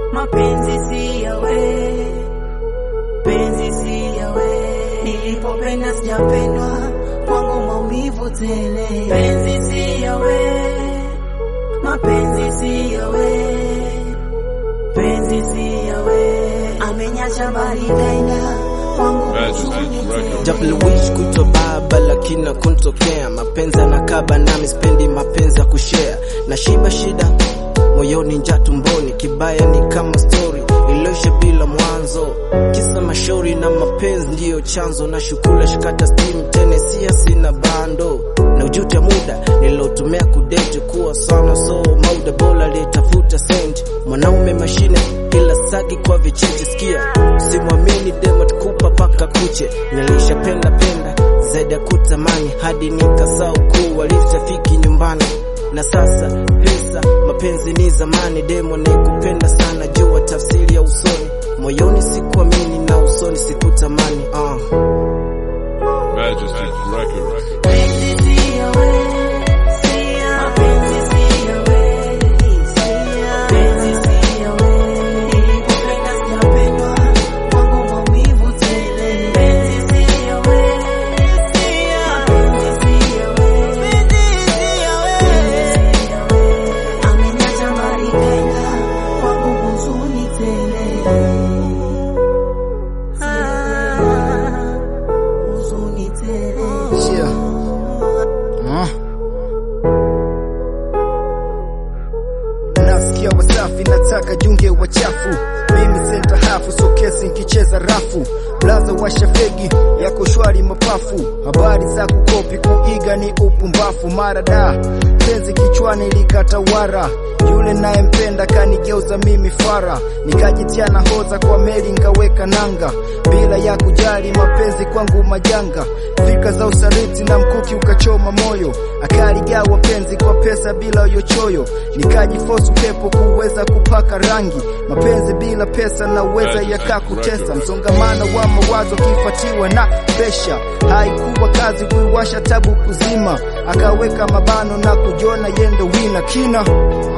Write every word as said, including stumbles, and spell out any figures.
mapenzi si yawe, penzi si yawe, nilipopenda sijapendwa, kwangu maumivu tele. Penzi si yawe, mapenzi si yawe, penzi si yawe, amenyacha mbali kaenda, kwangu huzuni tele. Double wish kuto baba lakini kuntokea, mapenzi anakaba nami spendi mapenzi ya kushare, na shiba shida moyoni njaa tumboni, kibaya ni kama story iloshe bila mwanzo, kisa mashauri na mapenzi ndio chanzo, na shukula shikata steam Tennessee sina bando, na ujuti ya muda nilotumia kudate kuwa sana, so mauda bola litafuta send, mwanaume mashine kila saki kwa vicheche, sikia simwamini demo tukupa paka kuche, nilishapenda penda zaidi ya kutamani, hadi nikasahau kuwa litafiki nyumbani, na sasa pesa mapenzi ni zamani, demo ni kupenda sana, jua tafsiri ya usoni, moyoni sikuamini na usoni sikutamani. uh. Majesty Records. Penzi si yawe, mapenzi si yawe, penzi si yawe, nilipopenda sijapendwa, kwangu maumivu tele. Penzi si yawe, mapenzi si yawe, penzi si yawe, amenyacha mbali kaenda, kwangu huzuni tele. Huzuni tele. Yeah. Uh. Nasikia wasafi nataka junge wachafu, mimi senta hafu so kesi nkicheza rafu, blaza washa fegi yako shwari mapafu, habari za kukopi kuiga ni upumbafu, marada penzi kichwani likatawara, yule naye mpenda kanigeuza mimi fara, nikajitia na hoza kwa meli ngaweka nanga, bila ya kujali mapenzi kwangu majanga, fika za usariti na mkuki ukachoma moyo, akaligawa penzi kwa pesa bila yochoyo, nikajifosu pepo kuweza kupaka rangi, mapenzi bila pesa na uweza yakakutesa, msongamano wa mawazo kifatiwa na pesha, haikuwa kazi kuiwasha tabu kuzima, akaweka mabano na kujiona yendo wina kina.